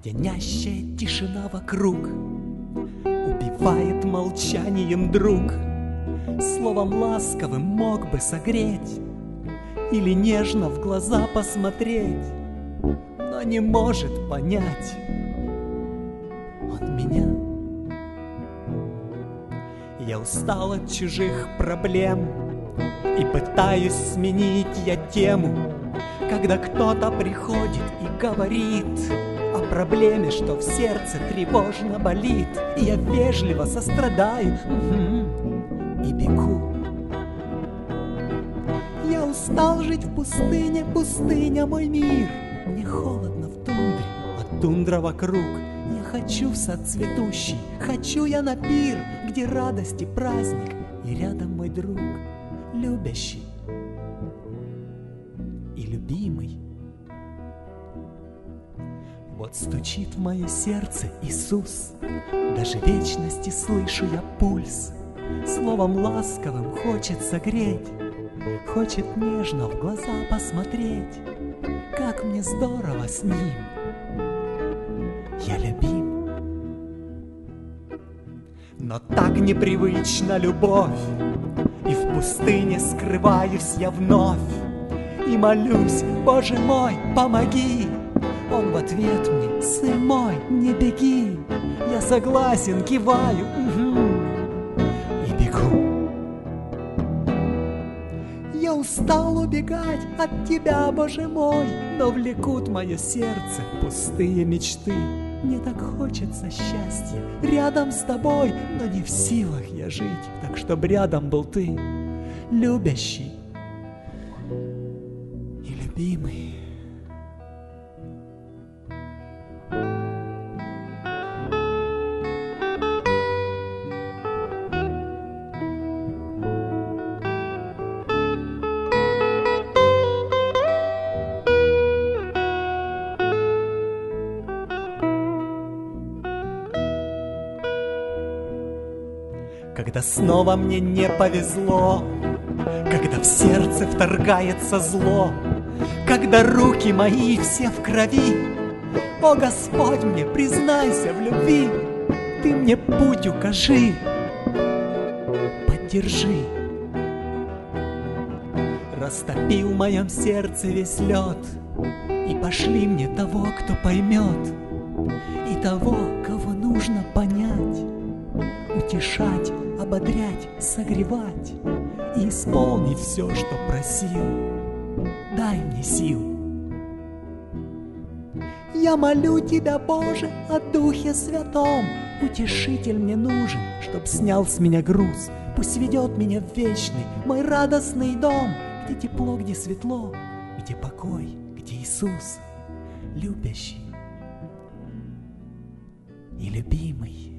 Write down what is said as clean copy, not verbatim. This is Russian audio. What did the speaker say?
Леденящая тишина вокруг убивает молчанием друг. Словом ласковым мог бы согреть или нежно в глаза посмотреть, но не может понять он меня. Я устал от чужих проблем и пытаюсь сменить я тему, когда кто-то приходит и говорит о проблеме, что в сердце тревожно болит, и я вежливо сострадаю и бегу. Я устал жить в пустыне, пустыня мой мир. Мне холодно в тундре, а тундра вокруг. Я хочу в сад цветущий, хочу я на пир, где радость и праздник, и рядом мой друг, любящий и любимый. Вот стучит в мое сердце Иисус, даже вечности слышу я пульс. Словом ласковым хочет согреть, хочет нежно в глаза посмотреть. Как мне здорово с ним, я любим. Но так непривычна любовь, и в пустыне скрываюсь я вновь, и молюсь: Боже мой, помоги. Он в ответ мне: сын мой, не беги. Я согласен, киваю и бегу. Я устал убегать от тебя, Боже мой, но влекут мое сердце пустые мечты. Мне так хочется счастья рядом с тобой, но не в силах я жить, так чтоб рядом был ты, любящий и любимый. Когда снова мне не повезло, когда в сердце вторгается зло, когда руки мои все в крови, о Господь, мне признайся в любви, ты мне путь укажи, поддержи. Растопи в моем сердце весь лед, и пошли мне того, кто поймет, и того, кого нужно понять, утешать, ободрять, согревать и исполнить все, что просил. Дай мне сил. Я молю Тебя, Боже, о Духе Святом. Утешитель мне нужен, чтоб снял с меня груз. Пусть ведет меня в вечный, мой радостный дом, где тепло, где светло, где покой, где Иисус, любящий и любимый.